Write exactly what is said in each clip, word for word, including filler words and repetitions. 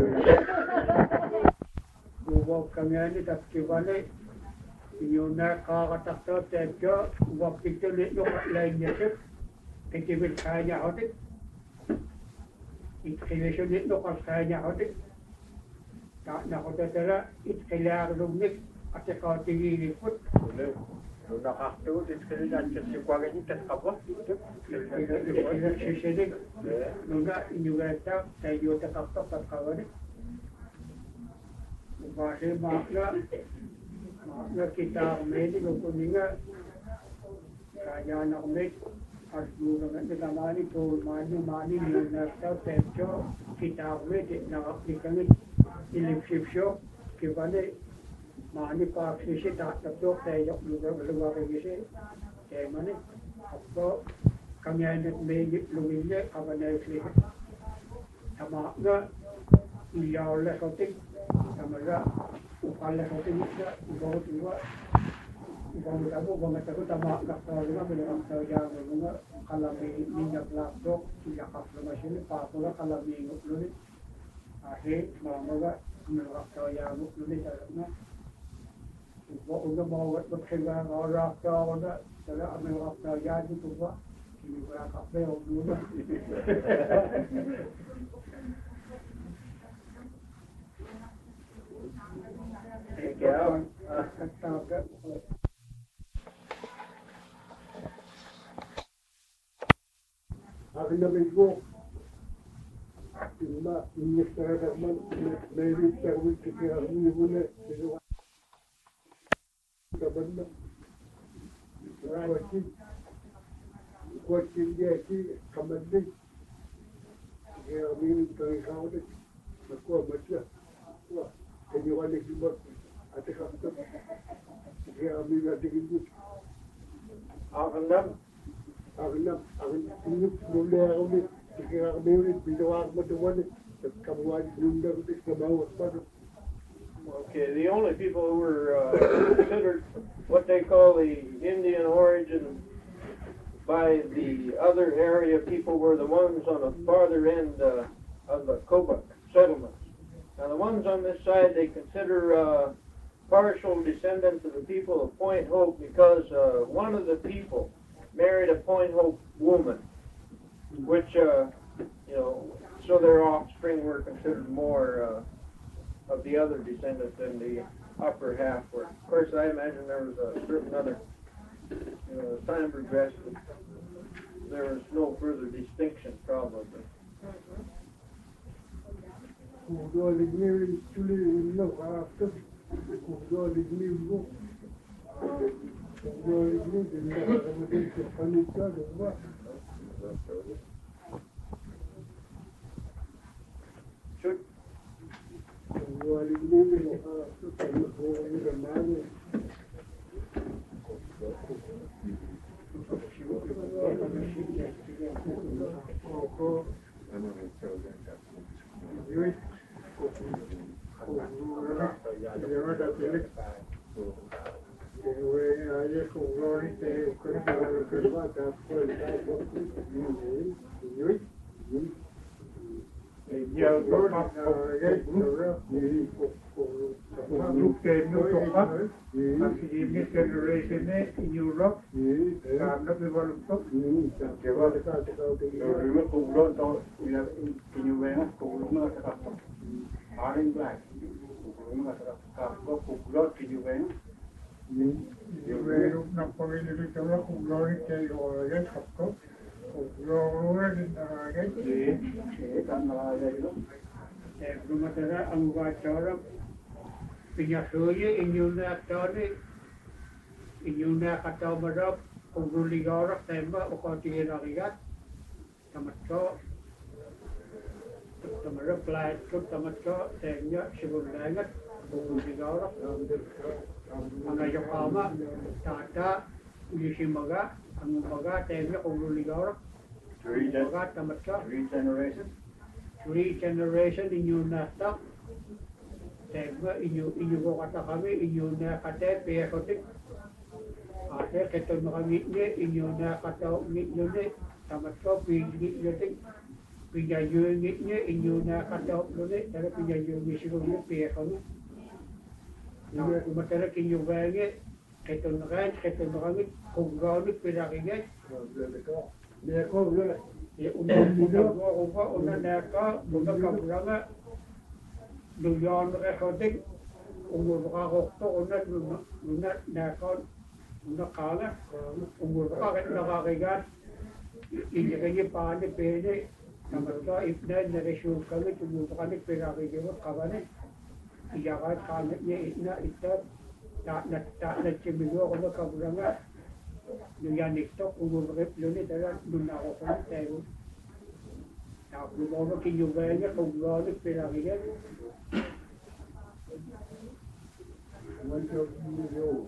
Uwag kami ani tatkivane yuna kakatakto tedyo uwag pitulit yung lain niya sip kitibit kanya hotik itkilisyon ito kanya hotik tak nakotatala itkilar lumik at ikaw tingilipot Nung nakaktuot, itkilan kasi kwa ganyan tatkabot. itkilar sisinig nuna inyugata tayo takakto pagkawanik Base makna makna kita kami kung kuninga kaya na kami as duro nga nagamani po mani mani na sa techo kita kami na aplikami ilipsipsyo kibane mani pa sisi tatapok tayo lugar lugar kasi kaya mani ako kami ay nagmigit lumilya kabanay siya tama nga iyaw la kauting Tamaga, upala sa ating isa, ibaw tiwa, ibaw tabo, bang tago tama kaktawa nga, bilang kaktawa nga mga kalami minyak lapdok, ilakap naman siya, papula kalami ngutlunit, ahe, mamaga, bilang kaktawa nga ngutlunit, alam na, ibaw nga mawat magsiga nga raktawa na, tala, ang mga kaktawa nga dito ba, hindi ko nakakapay, huwag muna. Ikaw? Akin na may go. Yung ba, yung nagtara naman, may rinta kami kaya kami muna. Kaban na. Kwakin. Kwakin niya si kamanding. Kaya kami rinta ikaw na. Nakuha ba siya? Kaya wala hibot at ikakot. Kaya kami natigin dito. Akin lang. Akin lang. Akin tinip mula kami. Kaya kami ulit. Binawa ko matuwan. At kamuha yung darutis na bawas pa. Okay, the only people who were uh, considered what they call the Indian origin by the other area people were the ones on the farther end uh, of the Kobuk settlements. Now the ones on this side they consider uh, partial descendants of the people of Point Hope because uh, one of the people married a Point Hope woman, which, uh, you know, so their offspring were considered more uh, of the other descendants than the upper half were. Of course, I imagine there was a certain other, you know, as time progressed, there was no further distinction probably. Should generation in Europe, I'm not developed. Lumatara ang wacara pinyasuye inyong naktari inyong nakatamarap kung ruligarak tema o kontingin akigat tamat ko tamarap lahat ko tamat ko tenya sibulangat kung ruligarak ang ayokama tata ulisimaga ang umaga tenya kung ruligarak umaga tamat ko Three generations. Three generation inyong natak Tegma inyo inyo ko kata kami inyo na kate pekotik ate keto no kami ni inyo na kata ni ni tamat ko pigi yotik pinayungit niya, inyo nakatawag ulit, pero pinayungit siya ulit, piyakon. Umatara kinyugangit, ketunakit, ketunakit, kung gawin, pinakingit. Neka ulit. Unang ginagawa ko ba, unang neka, unang kabranga, duyan rekodik, umuro ka kokto, unang unang neka, unang kala, umuro ka kahit nakakigat, hindi kayo paano pwede, naman ka, if na, na-resume kami, tumuto kami, pinakikimot kami, iyakat kami niya, itna, ito, na-chimigo ako na kabranga, Nuyan ito, umurip yun eh, dahil doon ako ko ng tero. Tapos ako kinyugay niya, kung gano'n, pinakinggan. One of you,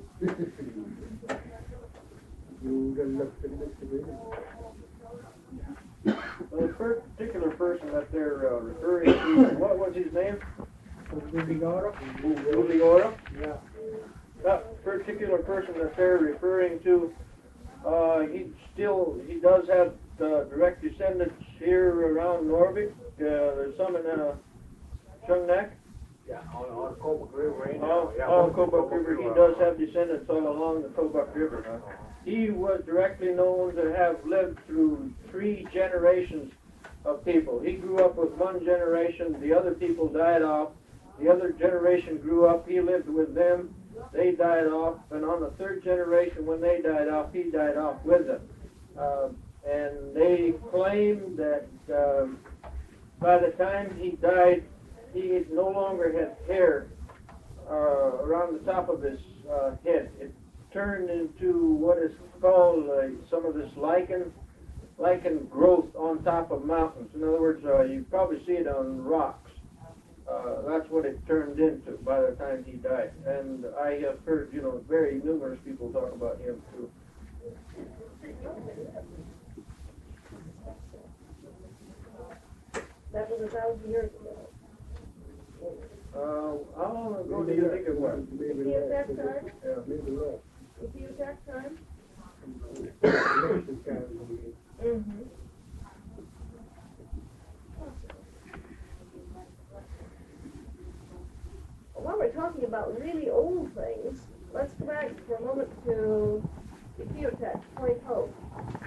you can look at this. Well, the first particular person that they're uh, referring to, what was his name? Bubigaro. Bubigaro? Yeah. That particular person that they're referring to, uh, he still, he does have uh, direct descendants here around Norvik. Uh, there's some in uh, Shungnak. Yeah, on, on Kobuk River. Right now. Oh, Yeah, oh on Kobuk River. He does have descendants all along the Kobuk River. He was directly known to have lived through three generations of people. He grew up with one generation, the other people died off. The other generation grew up, he lived with them, they died off, and on the third generation, when they died off, he died off with them. Uh, and they claim that uh, by the time he died, he no longer had hair uh, around the top of his uh, head. It turned into what is called uh, some of this lichen, lichen growth on top of mountains. In other words, uh, you probably see it on rocks. Uh, that's what it turned into by the time he died. And I have heard, you know, very numerous people talk about him too. That was a thousand years ago. Uh, how long ago do you think it was? Is he at that time? Yeah. Is he at that time? Mm-hmm. While we're talking about really old things, let's go back for a moment to the Geotech, Point Hope,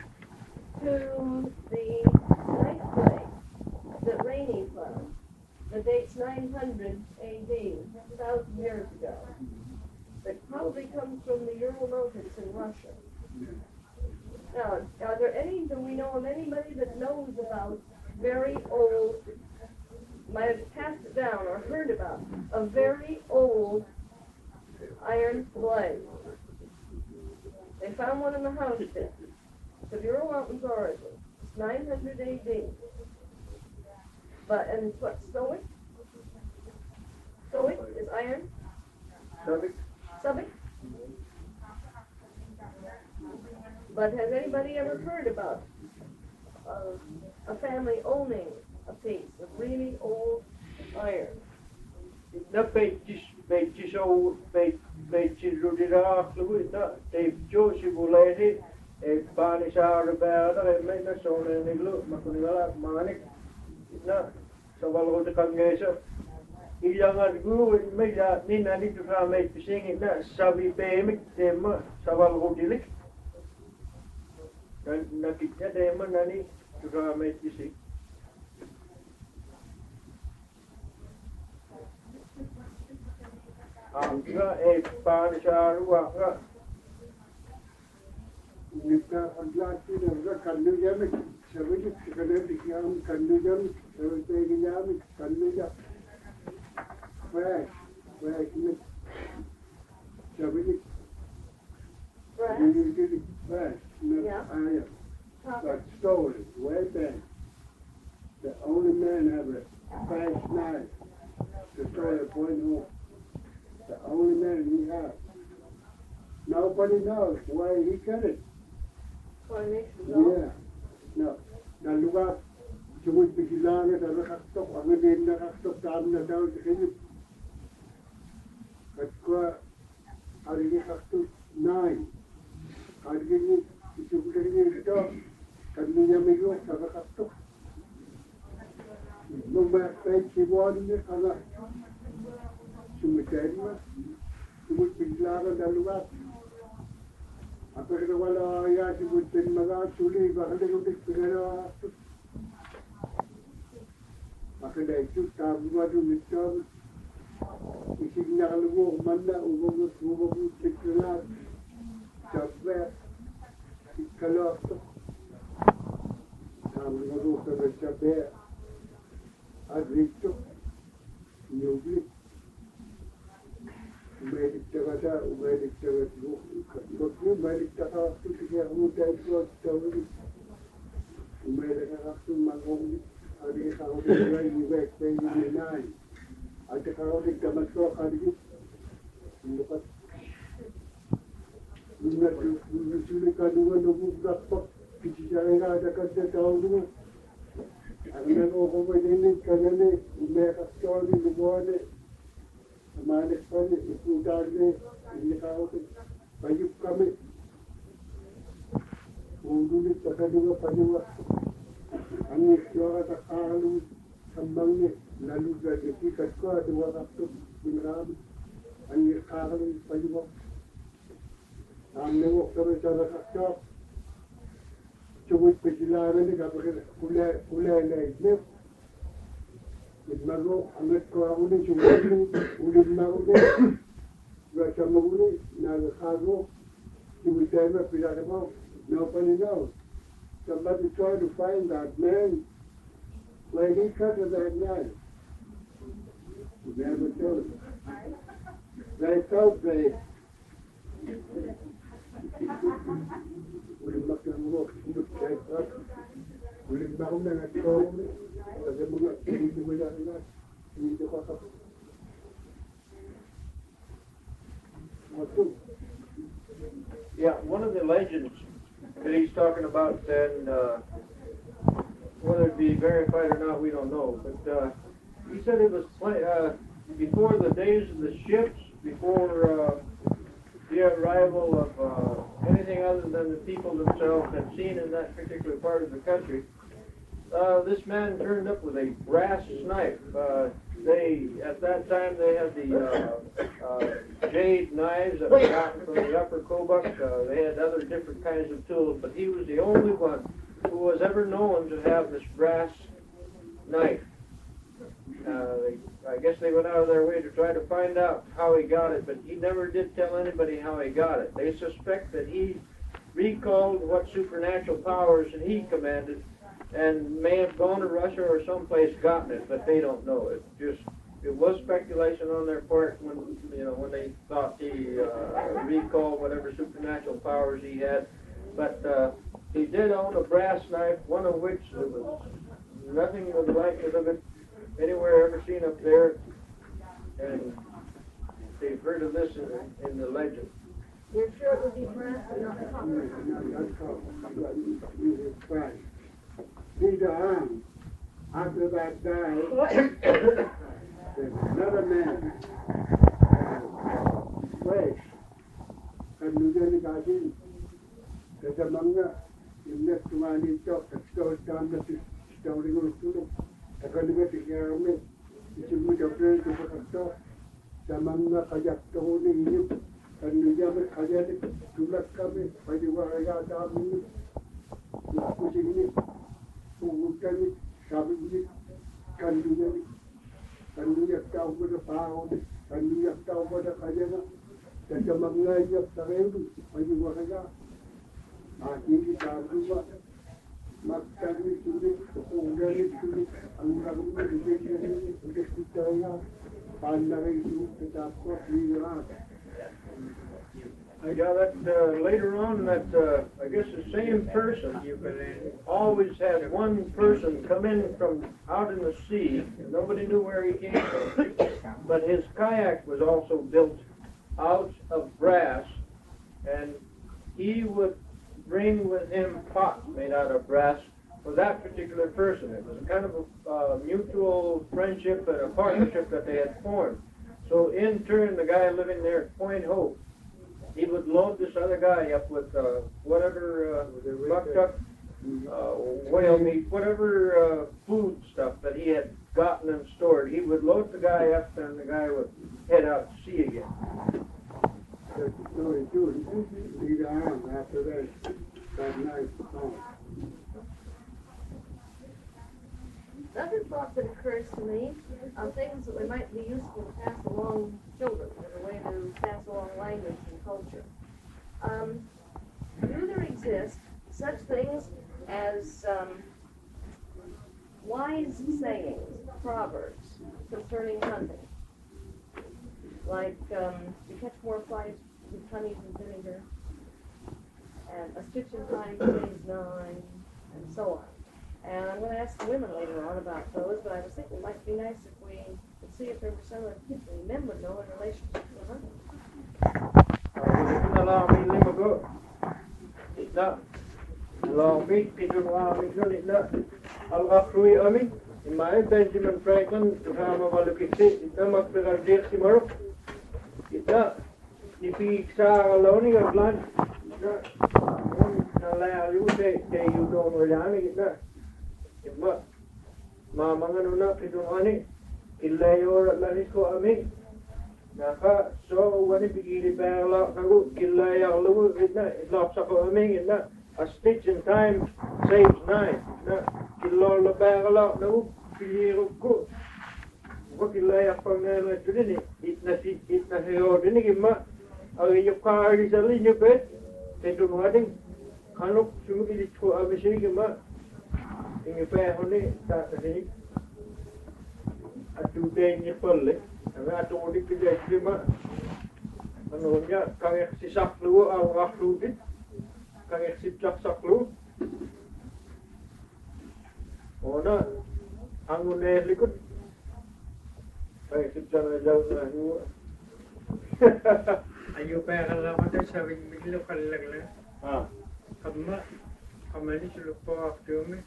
to the knife blade that Rainey found. The date's nine hundred A D, a thousand years ago. That probably comes from the Ural Mountains in Russia. Now, are there any, do we know of anybody that knows about very old, might have passed it down or heard about, a very old iron blade? They found one in the house pit. The Ural Mountains origin. It's nine hundred A D. But, and it's what, Stoic? Stoic is iron? Subject? Subject? But has anybody ever heard about uh, a family owning a piece of really old iron? No, Peitis, Peitis, old, Peitis, Rudira, Fluida, Dave Joshi Bulesi, a Spanish out about it, made us on any look, Makunilla, Manik. No, so I'll go to Congreso. Ilangan guru may that mean I need to try make the singing that Savi Paymic, them, Saval Hodilik. And Nakita Demon, I need to try make the sing. I'm a Spanish Arua. Nipta Aglaki, the Kanuyamic, Savage, Kinetic Yam, Kanuyam, Savage Yam, Kanuya. Fresh, fresh, Savage. Fresh? Fresh, Yeah. iron. But stolen, way back. The only man have a fresh knife to throw a point home. The only man he has. Nobody knows where he got it. Coronation Law? Yeah. No. Now look up. You would be long at a rakastok. I'm going to rakastok down the down to him. But go. How do you have to nine? How do you if you put it in the dog? Can you make you have a rakastok? Umaakpäin sivualinne kana sumiterima sumut biglara daluat apakita wala ya sumut bin maga suli bakale udik pigara makada itu tabu adu mitam isigna kalugo manna ugo ugo tikla sabbe ikalo tabu adu sabbe adrito nyobli Umaylik tagada, umaylik tagada, yok mu umaylik tagada, tutuya muda itu tahu, umaylik tagada manggung, ada kalau dia juga pengen naik, ada kalau dia masuk hari ini, lepas, lunas lunas sulit kadua nunggu berapa, bicara ada kerja tahu dulu, ada orang ini kerana umaylik tagada luar Manis kami itu dari ini kau tu baju kami unduli terkadang panjang angin suara terkalu sambangnya lalu jadi kita kau dua waktu binram angin kalu panjang amne waktu berjalan kacau cukup berjalan ni kalau kita kuliah kuliah lagi Magro, amet ko ako ni sumuli, ulit na ako din. Gasa maguli, nagakago, simitema, pinakamaw, nobody knows. Somebody tried to find that man, where he cut to that knife. He never told us. They thought they, ulit makamok, ulit check up, ulit makamok na nagkaw ulit. Yeah, one of the legends that he's talking about, and uh, whether it be verified or not, we don't know. But uh, he said it was uh, before the days of the ships, before uh, the arrival of uh, anything other than the people themselves had seen in that particular part of the country. Uh, this man turned up with a brass knife. Uh, they, at that time, they had the uh, uh, jade knives that were gotten from the upper Kobuk. Uh, they had other different kinds of tools, but he was the only one who was ever known to have this brass knife. Uh, they, I guess they went out of their way to try to find out how he got it, but he never did tell anybody how he got it. They suspect that he recalled what supernatural powers he commanded and may have gone to Russia or someplace gotten it, but they don't know. It just it was speculation on their part when you know when they thought he uh, recalled whatever supernatural powers he had. But uh, he did own a brass knife, one of which there was nothing of the likeness of it anywhere ever seen up there, and they've heard of this in, in the legend. You're sure it would be brass and not copper? Peter Arm, after that died, there's another man, Fresh, and Lieutenant Gardin, there's a manga, in next one in talk, the story down the story goes to them, the Kalimat here of me, it's a good appearance to put a talk, the manga Kajak told him, and the Yamak Kajak, to let come in, by the Warrior down, pushing it. Pungutani, Sabini, Kanduni, Kanduya Tau with a pound, Kanduya Tau with a Kayana, that the Mangai of Tarebu, when you were a guy. I think it's our Ruba, Makani to the Ungari to the Angaru, the Victoria, Pandari to the Tapos, we are. Yeah, that uh, later on, that uh, I guess the same person always had one person come in from out in the sea. Nobody knew where he came from, but his kayak was also built out of brass, and he would bring with him pots made out of brass for that particular person. It was kind of a uh, mutual friendship and a partnership that they had formed. So in turn, the guy living there at Point Hope, he would load this other guy up with uh, whatever uh, buck duck, uh, whale meat, whatever uh, food stuff that he had gotten and stored. He would load the guy up, and the guy would head out to sea again. That's the story too. Lead on after that. That night song. Another thought that occurs to me are things that we might be useful to pass along to children as a way to pass along language and culture. Um, do there exist such things as um, wise sayings, proverbs concerning hunting? Like, um, you catch more flies with honey than vinegar, and a stitch in time saves nine, and so on. And I'm going to ask the women later on about those, but I was thinking it might be nice if we could see if there were some that the men would know in relationship to hunting. Isna, Longbeat, Peter Robinson, Isna, Al-Rafrui Ami, in my Benjamin Franklin, the Rama Malukisi, Isna Makbir Dirsimaro, Isna, Nipi Saraloni of Land, Isna, Nalaya Lute, you don't Rajani, Isna, Isna, Mamanganuna, Pitumani, Kilayor Lanisko Ami. Naka so when bigili bela nagu kilaya lu idna idlap sa ko aming idna a stitch in time saves nine na kilo la bela nagu kiliru ko ko kilaya pangela tudini itna si itna heo dini gimma ari yo kari sali ni bet tetu wading kanuk sumudi ko abisi gimma ingi pe honi ta tani atu de ni polle Nga atong ulit kaya lima ano niya kaya si saklu ang raklu din kaya si chak saklu ona ang unel likod kaya si chana jaw na hiwa ayo pa kala mata sabing miglo kalagla ah kamma kamani sulupo after me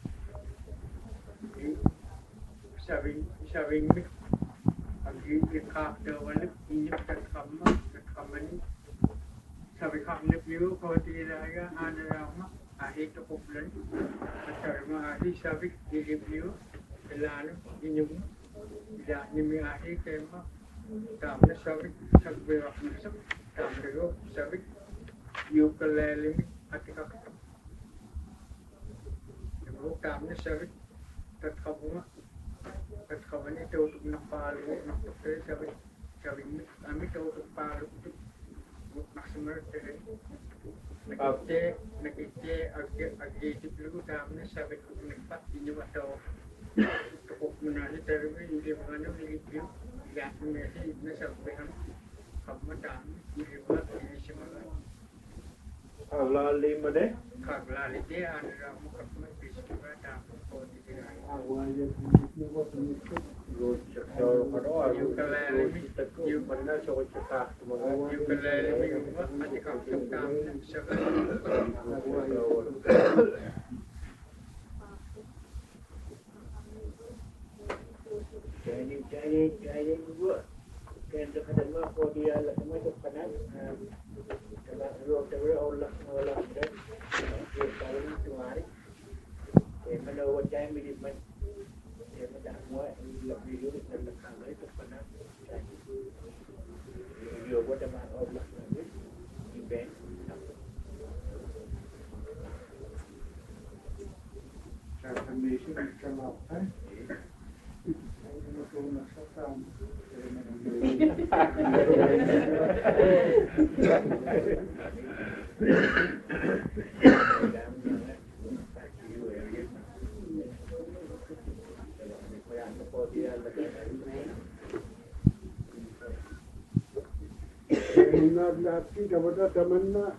sabing sabing me Agi ikak dawalip inyip kat kamma kat kamani sabi kamnip yu ko tiraga anarama ahi to poplan atarma ahi sabi igip yu elano inyum ida nimi ahi kema tamna sabi sabbe raknasa tamna yo sabi yu kalelimi atikak yo tamna sabi kat kamma kat kamani to nakpalu nakpre sabi sabi ami to palu naksimar tere nakite nakite agge agge tiplu tamne sabi ko nakpat inyo ato to ko munani tere mi ili mangano ili piu ya me si na sabi ham kamma tam ili ma ili simala ala lima de kagla lite anra mo kapma biskuba tam ko ditira Awalnya ni buat ni. go so kano you kalele mi you manna so ko ta tumaga you kalele mi ma ati ka tam sa Jadi jadi jadi gua kan tu kada ma ko dia la kama tu kana kada ro ta ro Allah Allah dah dia tahu tu hari eh mana wajah mi di man eh mana semua lebih dulu dan lekang itu kana dia buat sama Allah di bank Saya kami sih kalau eh itu nak sakam. Nak laki dapat teman nak.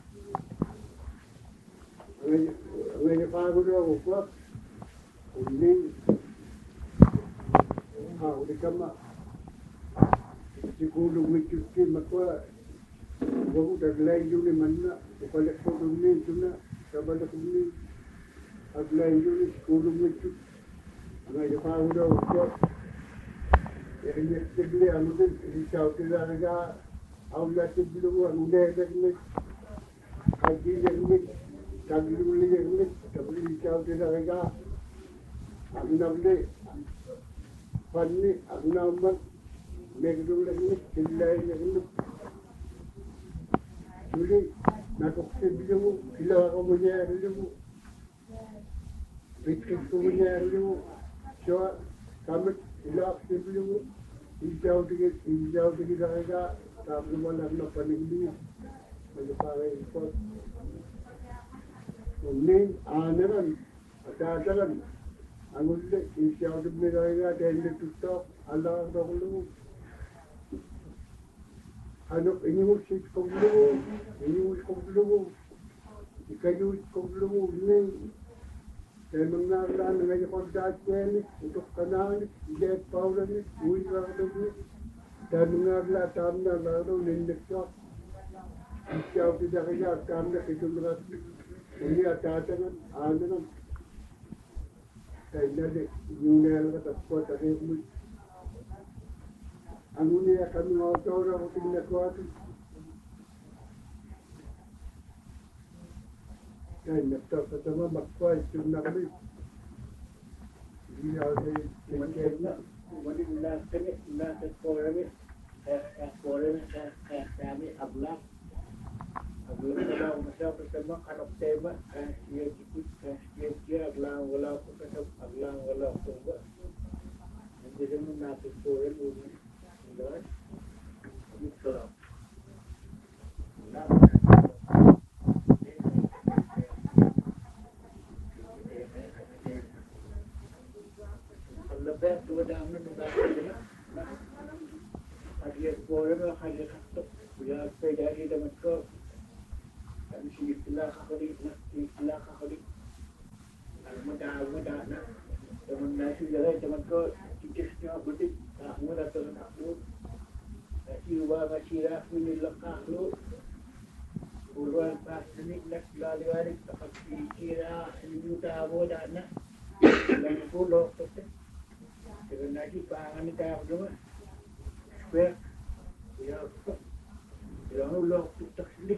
Ini pagu dia buat. Ini ah udah kama. Siguro may cuti makwa. Bago taglayin yun ni Manna. Ipalak ko doon ito na. Kabalak ko ni. Taglayin yun ni siguro may cuti. Ngayon pa ako daw ko. Yung tigli, ano din, ikaw tinaraga. Ako na tigli mo, ang unedag ni. Kagilang ni. Kagilang ni. Tapos ikaw tinaraga. Ang nabli. Funny, abnormal, megdulagni, killayagni. Really, nakuktibilu, kilawakamunyarilu. Bitkikunyarilu. So, kamat, ilaktibilu. Ijawdigit, ijawdigit aga, tapos wala na panigli. Magpapagay ito. Unin, anaran, atataran. Ang ulit, ijawdigit aga, dahil nito, Allah ang nakulungan. Ano, inyusit kong lumo, inyusit kong lumo, ikayusit kong lumo, ning, kaya mga nalang ngayon kong dati, utok kananik, jet powderik, uwi kakanig, kaya mga nalang tam na laro, nindiksak, isyaw kita kaya, tam na kitulrat, hindi atatangan, ano lang, kaya nalik, yung nalang katakot, at mo, ang unia kami mga autora ko tinagwati. Kaya nagtatama magpay, ito na kami. Hindi ako ay tinagwati na. Wali ulas kami, ulas at porami, kaya porami, kaya kami ablak. Ablak na lang masya kasama kanok tema, kaya siya dikit, kaya siya siya, aglang wala ko kasama, aglang wala ko ba. Hindi naman natin porami. Lord, ito. Ang labet, tuwadaan na nung natin na. Kaya pora mo, kaya kaktok. Kaya pwede rin naman ko. Kami sige sila kakalit na, sige sila kakalit. Ang madaan, madaan na. Teman nasi jalan, teman ko, cikis niya butik. Aku dah turun aku, nasi ubah nasi rak minilak aku, puluhan pas ni nak lari lari tak kira ini juta abu dah nak, dan puluh tu, jadi nasi pangan ni kaya apa square, ya, ya ulok tu tak sedih,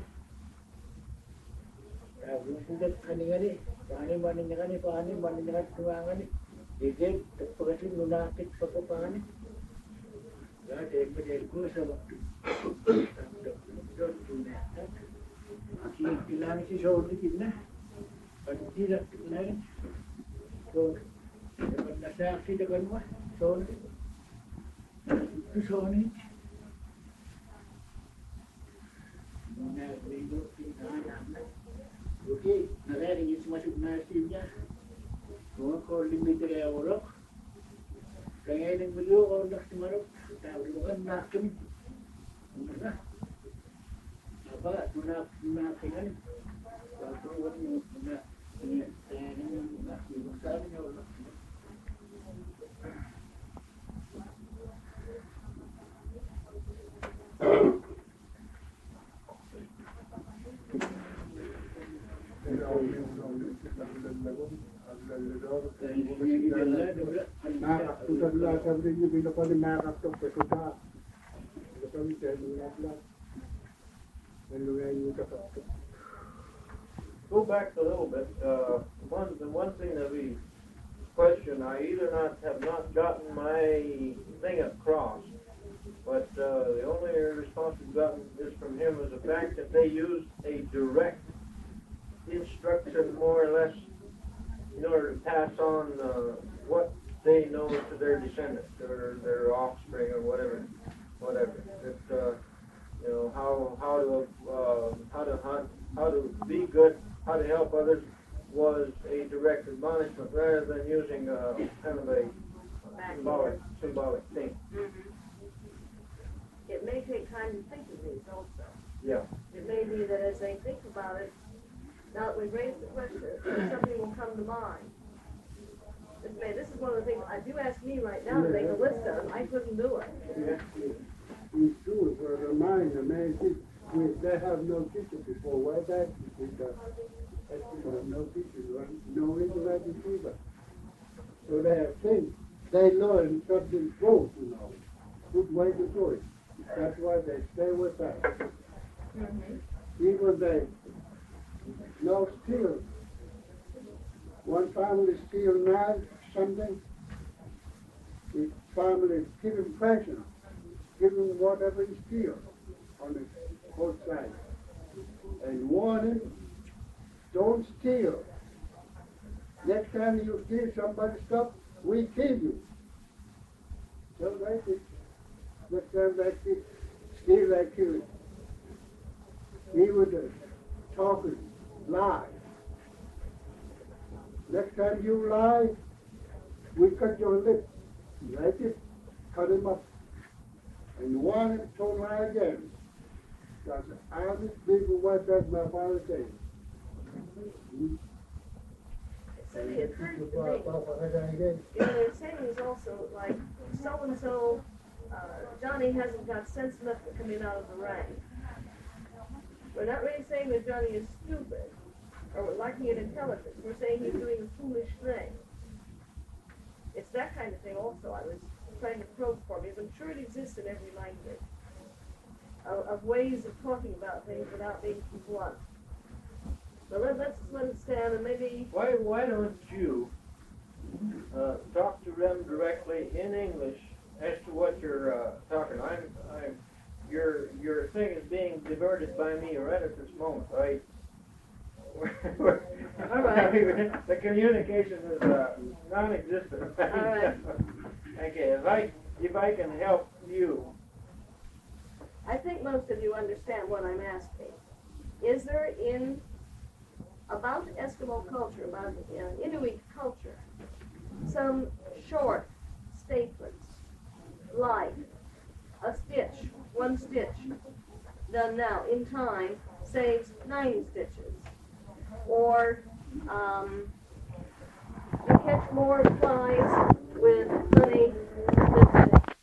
ya bukan kan ni, kan ni mana ni kan ni, kan ni mana ni kan tuangan ni. Jadi, terpaksa lunatik pakai ni. Ya, dia menjadi kuasa waktu. Dot lunatik. Akhir kilang si soal ni kita. Pada tidak kilang. So, dapat nasihat si dengan mah soal. Itu soal ni. Mana hidup di sana. Okey, negara ini semua sudah nasibnya. Mga ko limited ay orok. Kaya yung video ko nak tumarok. Tawagan na kami. Ano? Apa? Tunak tunak tinggal. Kalau orang yang tunak ini saya ini nak besar ni orang. Nakakutagla sa rin yung pinapali nakakatog sa kuta. Ito kami sa mga Go back a little bit. Uh, one, the one thing that we question, I either not have not gotten my thing across, but uh, the only response we've gotten is from him is the fact that they used a direct instruction, more or less, in order to pass on uh, what they know to their descendants or their offspring or whatever, whatever. That uh, you know how how to uh, how to hunt, how to be good, how to help others was a direct admonishment rather than using a kind of a symbolic symbolic thing. Mm-hmm. It may take time to think of these also. Yeah. It may be that as they think about it, now that we've raised the question, something will come to mind. This, may, this is one of the things, if you ask me right now to make a list of them, I couldn't do it. Yeah. It's true, for the mind, the man, they have no teacher before, way back, they have no teacher, no intellect either. So they have things, they learn something true, you know, good way to do it. That's why they stay with that. Mm-hmm. Even they no steal. One family steal now something, it family, give him presents, give him whatever he steals on the both sides. And warn him, don't steal. Next time you steal somebody's stuff, we kill you. So that's it. Next time that kid steal, I kill him. He was a talking, lie. Next time you lie, we cut your lip. Like it, cut him up. And you want him to lie again. Because honest people, what does my father say? So it occurred to me, you know, they're saying is also like, so-and-so, uh, Johnny hasn't got sense enough to come in out of the rank. We're not really saying that Johnny is stupid, or we're lacking in intelligence. We're saying he's doing a foolish thing. It's that kind of thing also I was trying to probe for, because I'm sure it exists in every language, of, of ways of talking about things without being too blunt. So let, let's let it stand, and maybe... Why, why don't you uh, talk to them directly in English as to what you're uh, talking? I'm, I'm, your, your thing is being diverted by me right at this moment. I, All right. The communication is uh, non-existent. All right. Okay, if I, if I can help you. I think most of you understand what I'm asking. Is there in, about Eskimo culture, about uh, Inuit culture, some short statements, like a stitch, one stitch, done now in time, saves nine stitches, or um, you catch more flies